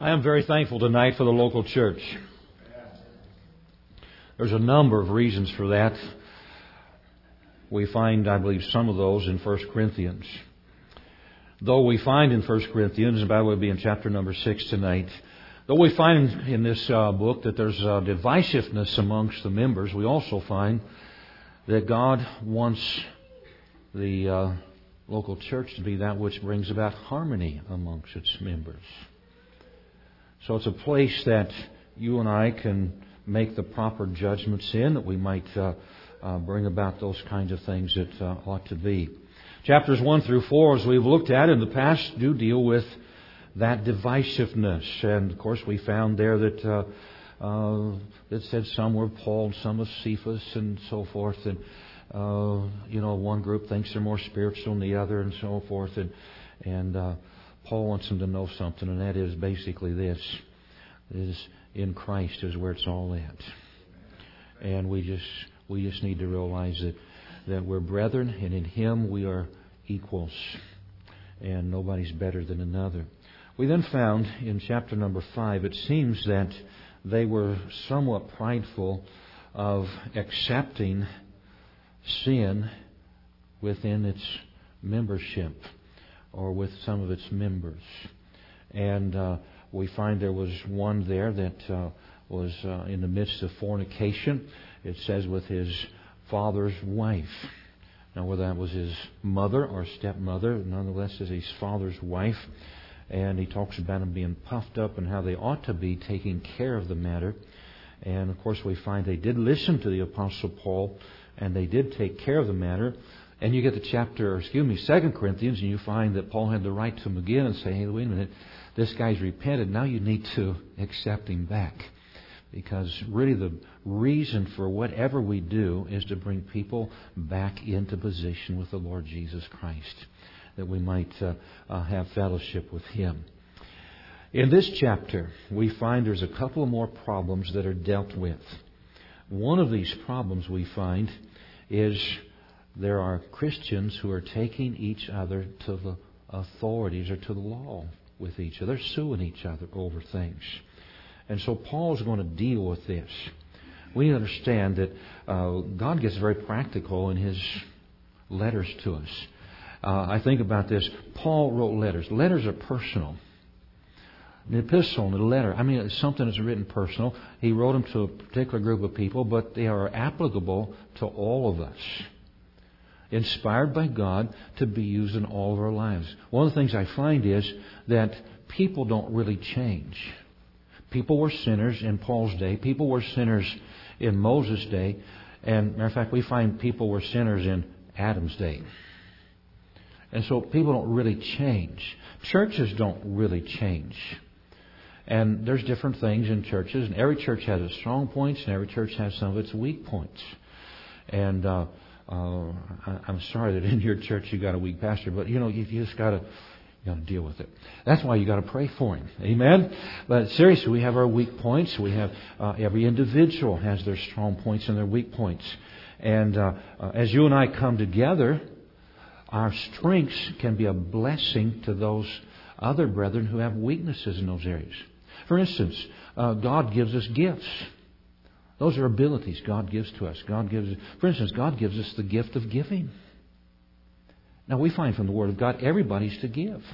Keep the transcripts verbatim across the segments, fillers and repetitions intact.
I am very thankful tonight for the local church. There's a number of reasons for that. We find, I believe, some of those in First Corinthians. Though we find in First Corinthians, the Bible will be in chapter number six tonight, though we find in this uh, book that there's uh, divisiveness amongst the members, we also find that God wants the uh, local church to be that which brings about harmony amongst its members. So it's a place that you and I can make the proper judgments in, that we might uh, uh, bring about those kinds of things that uh, ought to be. Chapters one through four, as we've looked at in the past, do deal with that divisiveness. And of course we found there that uh, uh, it said some were Paul, some of Cephas, and so forth. And uh, you know, one group thinks they're more spiritual than the other, and so forth. And and uh, Paul wants them to know something, and that is basically this: is in Christ is where it's all at. And we just we just need to realize that that we're brethren, and in Him we are equals, and nobody's better than another. We then found in chapter number five, it seems that they were somewhat prideful of accepting sin within its membership, or with some of its members. And uh, we find there was one there that uh, was uh, in the midst of fornication. It says with his father's wife. Now, whether that was his mother or stepmother, nonetheless is his father's wife. And he talks about them being puffed up and how they ought to be taking care of the matter. And of course we find they did listen to the Apostle Paul, and they did take care of the matter. And you get to chapter, or excuse me, Second Corinthians, and you find that Paul had to write to them again and say, hey, wait a minute, this guy's repented. Now you need to accept him back. Because really the reason for whatever we do is to bring people back into position with the Lord Jesus Christ, that we might uh, uh, have fellowship with Him. In this chapter, we find there's a couple of more problems that are dealt with. One of these problems we find is there are Christians who are taking each other to the authorities or to the law with each other. They're suing each other over things. And so Paul's going to deal with this. We understand that uh, God gets very practical in His letters to us. Uh, I think about this. Paul wrote letters. Letters are personal. An epistle and a letter, I mean, it's something that's written personal. He wrote them to a particular group of people, but they are applicable to all of us. Inspired by God to be used in all of our lives. One of the things I find is that people don't really change. People were sinners in Paul's day. People were sinners in Moses' day. And matter of fact, we find people were sinners in Adam's day. And so people don't really change. Churches don't really change. And there's different things in churches. And every church has its strong points, and every church has some of its weak points. And uh, uh, I'm sorry that in your church you got a weak pastor, but you know, you just got to you got to deal with it. That's why you got to pray for him. Amen? But seriously, we have our weak points. We have uh, every individual has their strong points and their weak points. And uh, uh, as you and I come together, our strengths can be a blessing to those other brethren who have weaknesses in those areas. For instance, uh, God gives us gifts. Those are abilities God gives to us. God gives, for instance, God gives us the gift of giving. Now we find from the Word of God everybody's to give.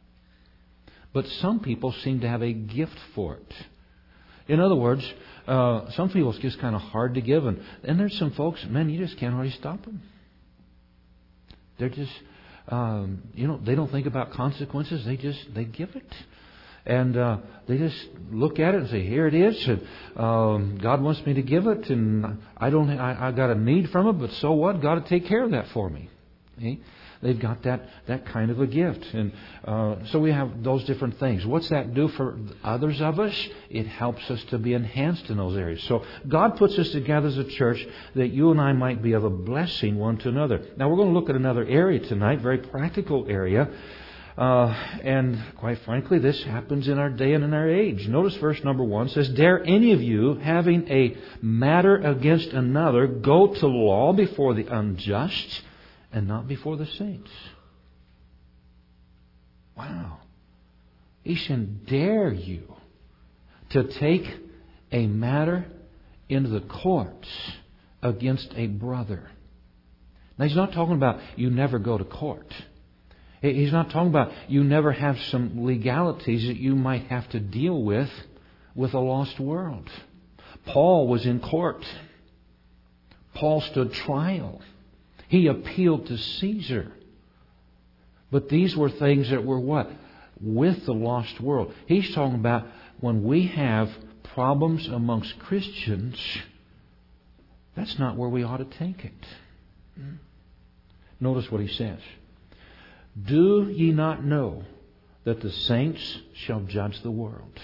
But some people seem to have a gift for it. In other words, uh, some people it's just kind of hard to give. And then there's some folks, man, you just can't hardly stop them. They're just, um, you know, they don't think about consequences. They just, they give it. And uh, they just look at it and say, here it is. And, um, God wants me to give it. And I don't, I, I got a need from it, but so what? God will take care of that for me. Okay? They've got that, that kind of a gift. And uh, so we have those different things. What's that do for others of us? It helps us to be enhanced in those areas. So God puts us together as a church that you and I might be of a blessing one to another. Now we're going to look at another area tonight, very practical area. Uh, and quite frankly, this happens in our day and in our age. Notice verse number one says, dare any of you, having a matter against another, go to law before the unjust and not before the saints. Wow. He said, dare you. to take a matter into the courts against a brother. Now, he's not talking about you never go to court. He's not talking about you never have some legalities that you might have to deal with with a lost world. Paul was in court. Paul stood trial. He appealed to Caesar. But these were things that were what? With the lost world. He's talking about when we have problems amongst Christians, that's not where we ought to take it. Notice what he says. Do ye not know that the saints shall judge the world?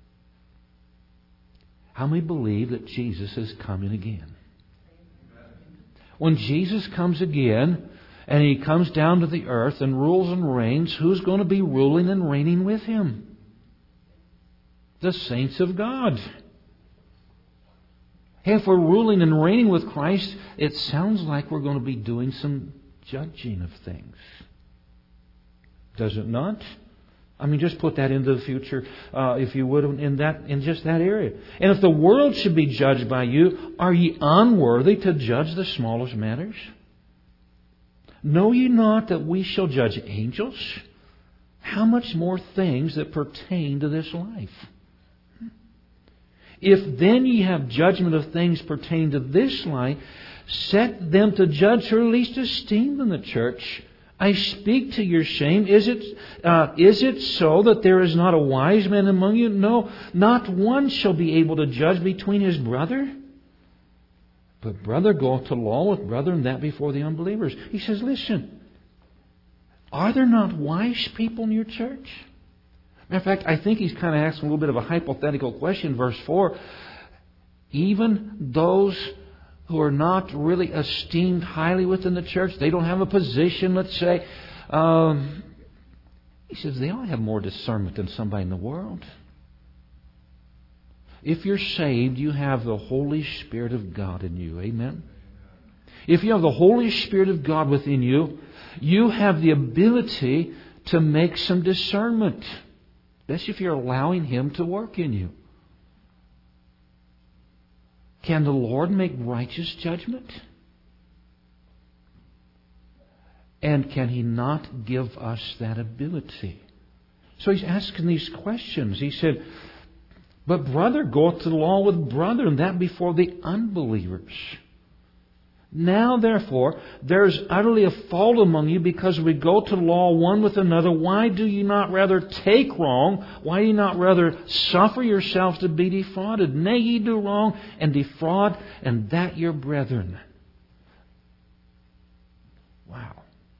How many believe that Jesus is coming again? When Jesus comes again, and He comes down to the earth and rules and reigns, who's going to be ruling and reigning with Him? The saints of God. Hey, if we're ruling and reigning with Christ, it sounds like we're going to be doing some judging of things. Does it not? I mean, just put that into the future, uh, if you would, in that, in just that area. And if the world should be judged by you, are ye unworthy to judge the smallest matters? Know ye not that we shall judge angels? How much more things that pertain to this life? If then ye have judgment of things pertaining to this life, set them to judge who are least esteemed in the church. I speak to your shame. Is it uh, is it so that there is not a wise man among you? No, not one shall be able to judge between his brother. But brother goeth to law with brother, and that before the unbelievers. He says, listen, are there not wise people in your church? Matter of fact, I think he's kind of asking a little bit of a hypothetical question. Verse four, even those who are not really esteemed highly within the church, they don't have a position, let's say. Um, he says they all have more discernment than somebody in the world. If you're saved, you have the Holy Spirit of God in you. Amen? If you have the Holy Spirit of God within you, you have the ability to make some discernment. Especially if you're allowing Him to work in you. Can the Lord make righteous judgment? And can He not give us that ability? So He's asking these questions. He said, but brother goeth to law with brother, and that before the unbelievers. Now, therefore, there is utterly a fault among you, because we go to law one with another. Why do you not rather take wrong? Why do you not rather suffer yourselves to be defrauded? Nay, ye do wrong and defraud, and that your brethren. Wow.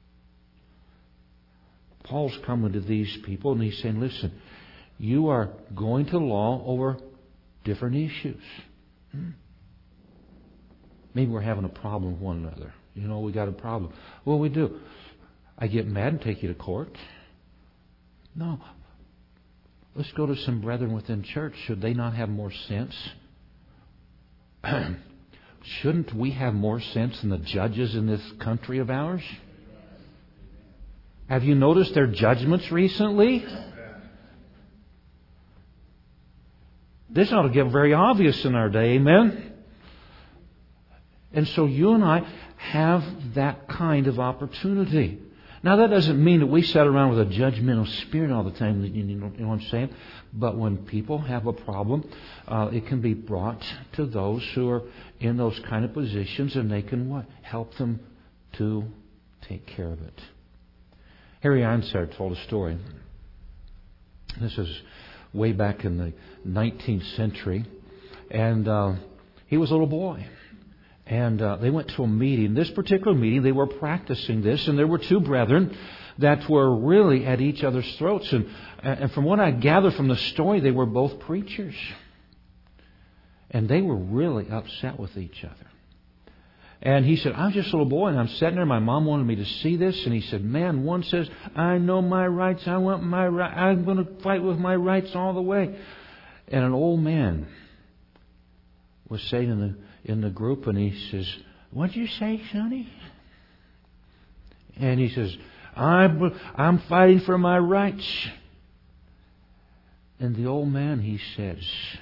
Paul's coming to these people, and he's saying, listen, you are going to law over different issues. Hmm. Maybe we're having a problem with one another. You know, we got a problem. Well, we do. I get mad and take you to court. No. Let's go to some brethren within church. Should they not have more sense? Shouldn't we have more sense than the judges in this country of ours? Have you noticed their judgments recently? This ought to get very obvious in our day, amen? And so you and I have that kind of opportunity. Now, that doesn't mean that we sit around with a judgmental spirit all the time, you know, you know what I'm saying? But when people have a problem, uh, it can be brought to those who are in those kind of positions, and they can what? Help them to take care of it. Harry Ironside told a story. This is way back in the nineteenth century. And uh, he was a little boy. And uh, they went to a meeting. This particular meeting, they were practicing this. And there were two brethren that were really at each other's throats. And, and from what I gather from the story, they were both preachers. And they were really upset with each other. And he said, I was just a little boy, and I'm sitting there. My mom wanted me to see this. And he said, man, one says, I know my rights. I want my right. I'm going to fight with my rights all the way. And an old man was saying in the in the group, and he says, what'd you say, Sonny? And he says, I'm, I'm fighting for my rights. And the old man, he says,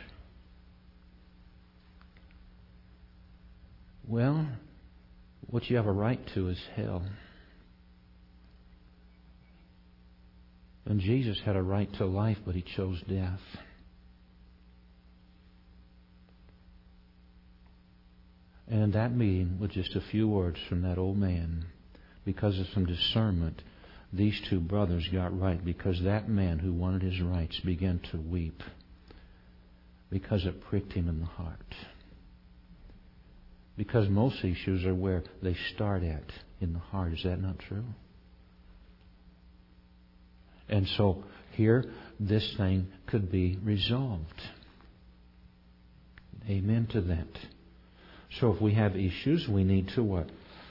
well, what you have a right to is hell. And Jesus had a right to life, but He chose death. And in that meeting, with just a few words from that old man, because of some discernment, these two brothers got right, because that man who wanted his rights began to weep because it pricked him in the heart. Because most issues are where they start at, in the heart. Is that not true? And so here, this thing could be resolved. Amen to that. So if we have issues, we need to what?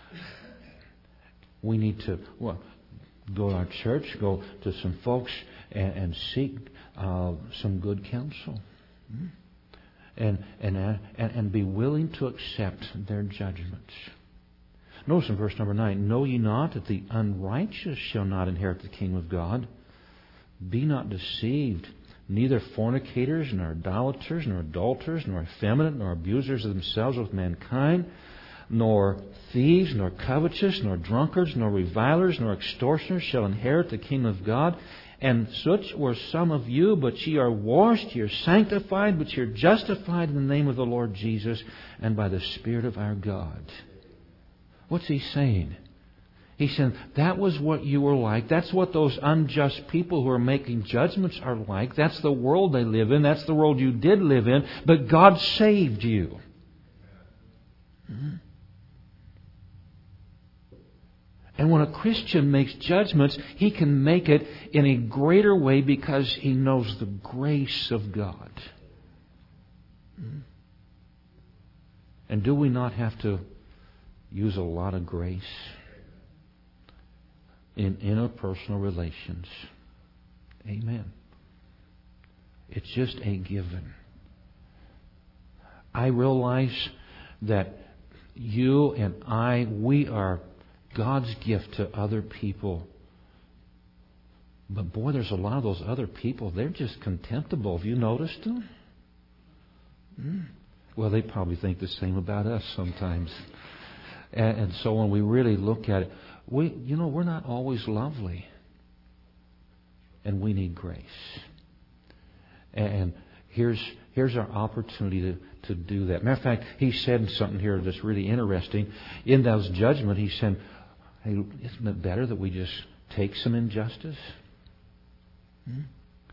We need to what? Go to our church, go to some folks, and, and seek uh, some good counsel. And, and, and, and be willing to accept their judgments. Notice in verse number nine, know ye not that the unrighteous shall not inherit the kingdom of God? Be not deceived, neither fornicators, nor idolaters, nor adulterers, nor effeminate, nor abusers of themselves with mankind, nor thieves, nor covetous, nor drunkards, nor revilers, nor extortioners shall inherit the kingdom of God. And such were some of you, but ye are washed, ye are sanctified, but ye are justified in the name of the Lord Jesus and by the Spirit of our God. What's He saying? He's saying that was what you were like. That's what those unjust people who are making judgments are like. That's the world they live in. That's the world you did live in. But God saved you. Mm-hmm. And when a Christian makes judgments, he can make it in a greater way because he knows the grace of God. Mm-hmm. And do we not have to use a lot of grace in interpersonal relations? Amen. It's just a given. I realize that you and I, we are God's gift to other people. But boy, there's a lot of those other people, they're just contemptible. Have you noticed them? Mm. Well, they probably think the same about us sometimes. And, and so when we really look at it, we, you know, we're not always lovely. And we need grace. And here's here's our opportunity to, to do that. Matter of fact, he said something here that's really interesting. In those judgment, he said, hey, isn't it better that we just take some injustice? Hmm?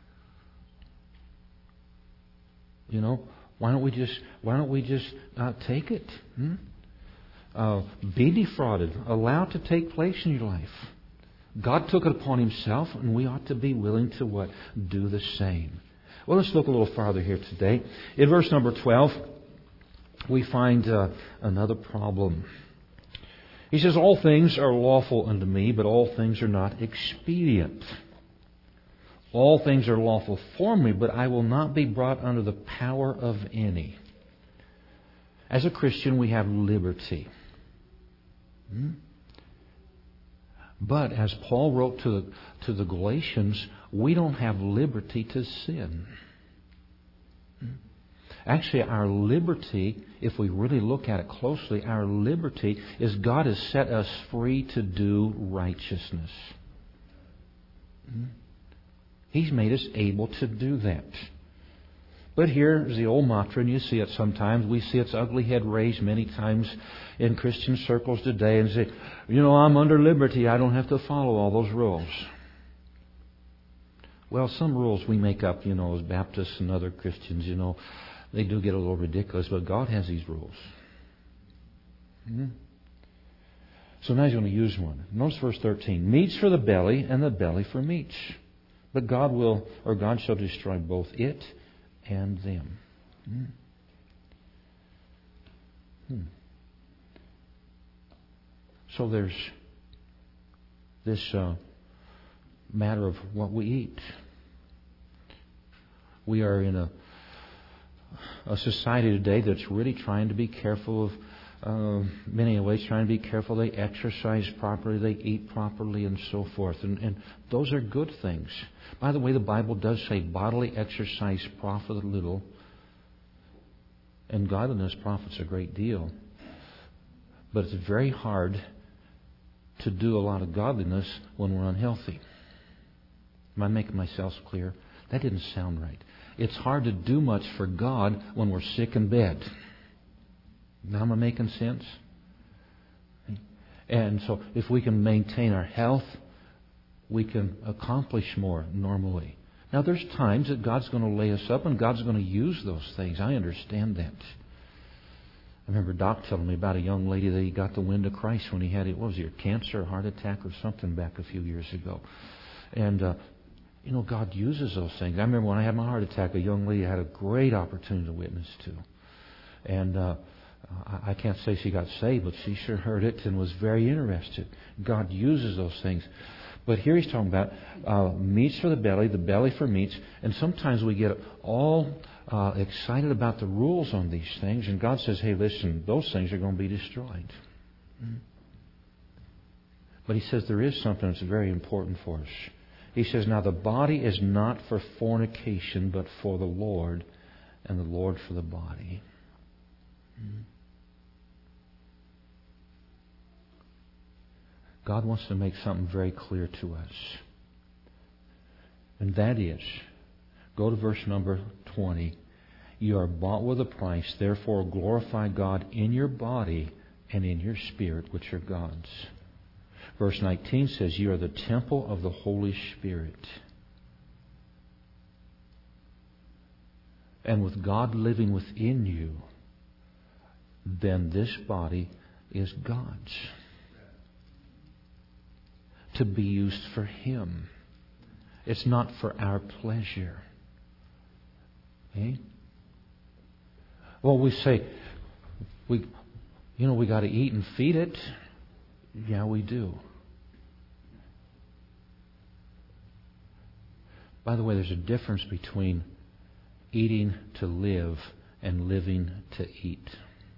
You know, why don't we just why don't we just uh, take it? Hmm? Uh, be defrauded. Allow it to take place in your life. God took it upon Himself, and we ought to be willing to what? Do the same. Well, let's look a little farther here today. In verse number twelve, we find uh, another problem. He says, all things are lawful unto me, but all things are not expedient. All things are lawful for me, but I will not be brought under the power of any. As a Christian, we have liberty. Hmm? But as Paul wrote to the, to the Galatians, we don't have liberty to sin. Actually, our liberty, if we really look at it closely, our liberty is God has set us free to do righteousness. He's made us able to do that. But here's the old mantra, and you see it sometimes. We see its ugly head raised many times in Christian circles today and say, you know, I'm under liberty. I don't have to follow all those rules. Well, some rules we make up, you know, as Baptists and other Christians, you know, they do get a little ridiculous, but God has these rules. Mm-hmm. So now He's going to use one. Notice verse thirteen. Meats for the belly, and the belly for meats. But God will, or God shall destroy both it and them. Hmm. Hmm. So there's this uh, matter of what we eat. We are in a, a society today that's really trying to be careful of uh, many ways, trying to be careful. They exercise properly, they eat properly, and so forth. And, and those are good things. By the way, the Bible does say bodily exercise profiteth little, and godliness profits a great deal. But it's very hard to do a lot of godliness when we're unhealthy. Am I making myself clear? That didn't sound right. It's hard to do much for God when we're sick in bed. Now am I making sense? And so if we can maintain our health, we can accomplish more normally. Now there's times that God's going to lay us up and God's going to use those things. I understand that. I remember Doc telling me about a young lady that he got the wind of Christ when he had, what was it, cancer or heart attack or something back a few years ago. And, uh, you know, God uses those things. I remember when I had my heart attack, a young lady I had a great opportunity to witness to. And uh, I can't say she got saved, but she sure heard it and was very interested. God uses those things. But here he's talking about uh, meats for the belly, the belly for meats. And sometimes we get all uh, excited about the rules on these things. And God says, hey, listen, those things are going to be destroyed. But he says there is something that's very important for us. He says, now the body is not for fornication, but for the Lord, and the Lord for the body. God wants to make something very clear to us. And that is, go to verse number twenty. You are bought with a price, therefore glorify God in your body and in your spirit, which are God's. Verse nineteen says, you are the temple of the Holy Spirit. And with God living within you, then this body is God's. To be used for Him. It's not for our pleasure. Okay? Well, we say, we, you know, we got to eat and feed it. Yeah, we do. By the way, there's a difference between eating to live and living to eat.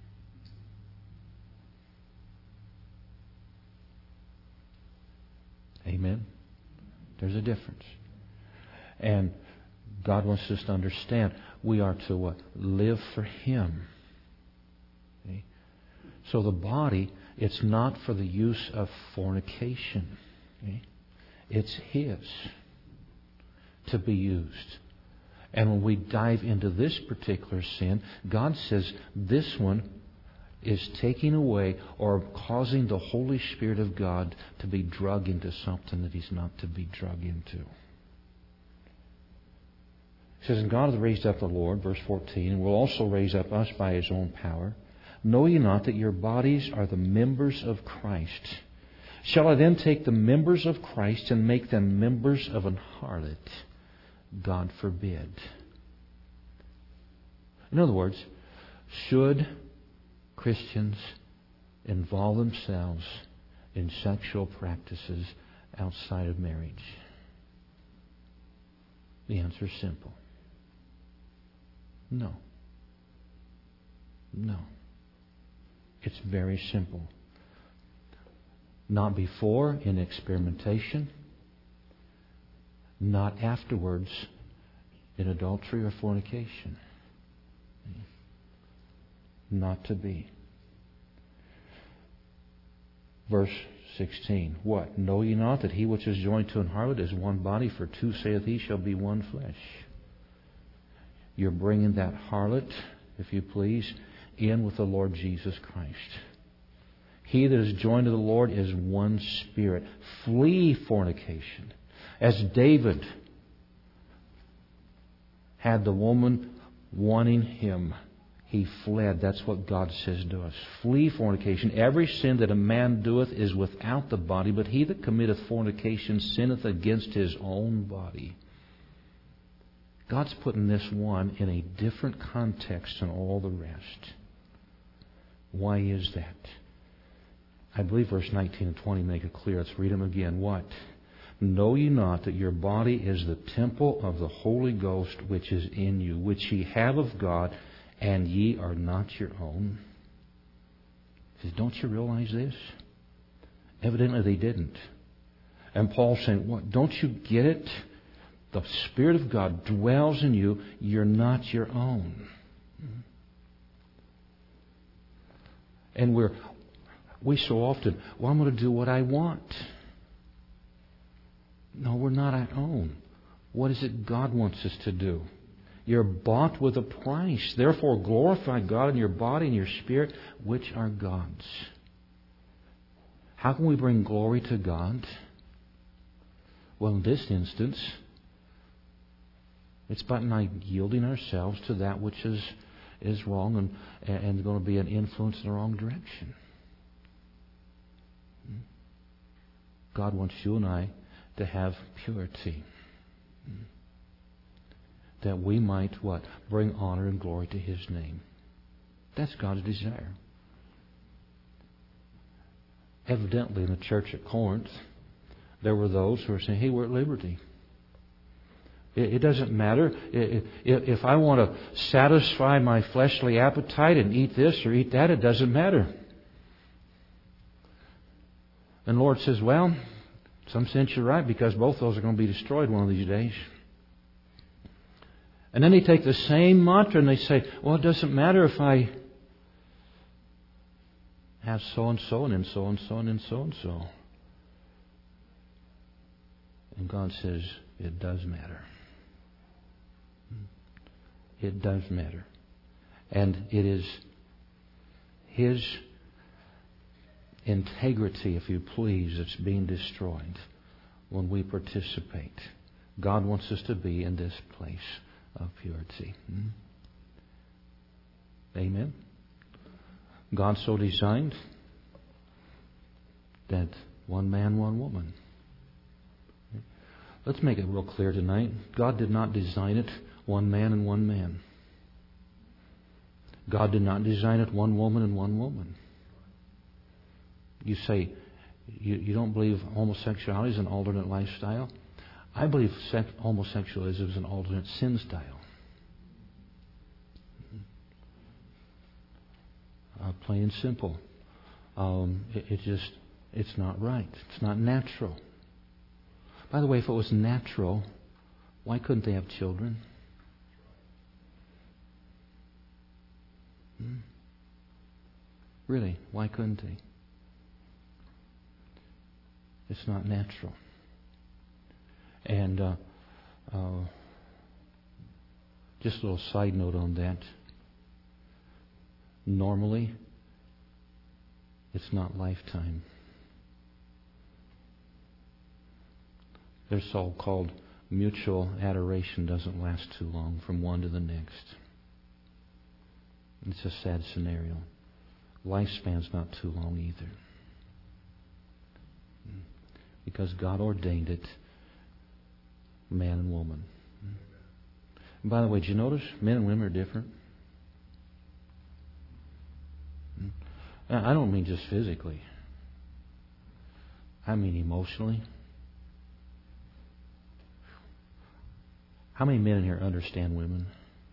Amen? There's a difference. And God wants us to understand we are to what? Live for Him. Okay? So the body, it's not for the use of fornication. Okay? It's His to be used. And when we dive into this particular sin, God says this one is taking away or causing the Holy Spirit of God to be drug into something that He's not to be drug into. He says, and God hath raised up the Lord, verse fourteen, and will also raise up us by His own power. Know ye not that your bodies are the members of Christ? Shall I then take the members of Christ and make them members of an harlot? God forbid. In other words, should Christians involve themselves in sexual practices outside of marriage? The answer is simple. No. No. It's very simple. Not before in experimentation. Not afterwards in adultery or fornication. Not to be. Verse sixteen. What? Know ye not that he which is joined to an harlot is one body? For two, saith he, shall be one flesh. You're bringing that harlot, if you please, in with the Lord Jesus Christ. He that is joined to the Lord is one spirit. Flee fornication. As David had the woman wanting him, he fled. That's what God says to us. Flee fornication. Every sin that a man doeth is without the body, but he that committeth fornication sinneth against his own body. God's putting this one in a different context than all the rest. Why is that? I believe verse nineteen and twenty make it clear. Let's read them again. What? Know ye not that your body is the temple of the Holy Ghost which is in you, which ye have of God, and ye are not your own? He says, don't you realize this? Evidently they didn't. And Paul's saying, what? Don't you get it? The Spirit of God dwells in you. You're not your own. And we're, we so often, well, I'm going to do what I want. No, we're not our own. What is it God wants us to do? You're bought with a price. Therefore, glorify God in your body and your spirit, which are God's. How can we bring glory to God? Well, in this instance, it's by not yielding ourselves to that which is, is wrong and, and going to be an influence in the wrong direction. God wants you and I to have purity. That we might, what? Bring honor and glory to His name. That's God's desire. Evidently, in the church at Corinth, there were those who were saying, hey, we're at liberty. It, it doesn't matter. If, if I want to satisfy my fleshly appetite and eat this or eat that, it doesn't matter. And the Lord says, well, in some sense you're right, because both those are going to be destroyed one of these days. And then they take the same mantra and they say, well, it doesn't matter if I have so-and-so and then so-and-so and then so-and-so. And God says, it does matter. It does matter. And it is His integrity, if you please, that's being destroyed when we participate. God wants us to be in this place of purity. Hmm? Amen. God so designed that one man, one woman. Let's make it real clear tonight. God did not design it one man and one man. God did not design it one woman and one woman. You say, you, you don't believe homosexuality is an alternate lifestyle? I believe sex, homosexualism is an alternate sin style. Uh, plain and simple. Um, it, it just, it's not right. It's not natural. By the way, if it was natural, why couldn't they have children? Hmm? Really, why couldn't they? It's not natural. And uh, uh, just a little side note on that. Normally, it's not lifetime. Their so-called mutual adoration doesn't last too long from one to the next. It's a sad scenario. Lifespan's not too long either. Because God ordained it, man and woman. And by the way, did you notice men and women are different? I don't mean just physically. I mean emotionally. How many men in here understand women?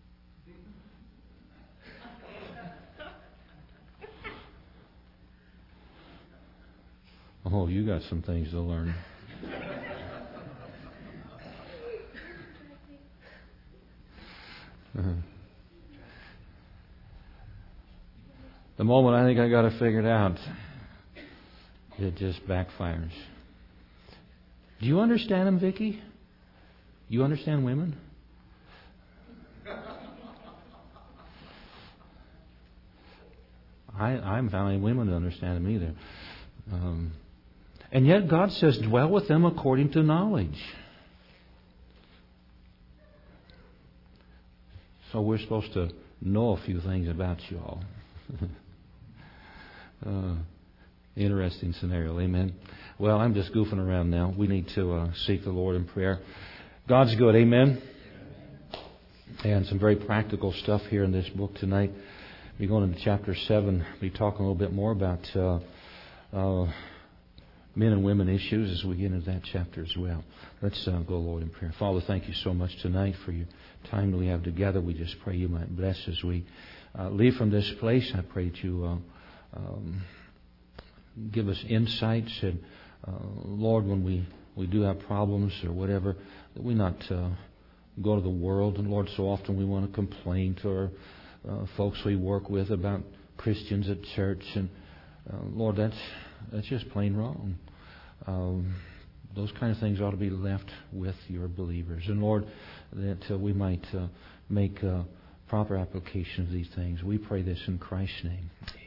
Oh, you got some things to learn. uh-huh. The moment I think I got it figured out, it just backfires. Do you understand them, Vicki? You understand women? I, I'm finding women to understand them either. Um, and yet God says, dwell with them according to knowledge. So we're supposed to know a few things about you all. uh, interesting scenario, amen. Well, I'm just goofing around now. We need to uh, seek the Lord in prayer. God's good, amen. And some very practical stuff here in this book tonight. We're going into chapter seven. We'll be talking a little bit more about uh, uh, men and women issues as we get into that chapter as well. Let's uh, go, Lord, in prayer. Father, thank you so much tonight for your time that we have together. We just pray you might bless as we uh, leave from this place. I pray that you uh, um, give us insights. And uh, Lord, when we, we do have problems or whatever, that we not uh, go to the world. And Lord, so often we want to complain to our uh, folks we work with about Christians at church. And uh, Lord, that's that's just plain wrong. Um, those kind of things ought to be left with your believers. And Lord, that uh, we might uh, make uh, proper application of these things. We pray this in Christ's name.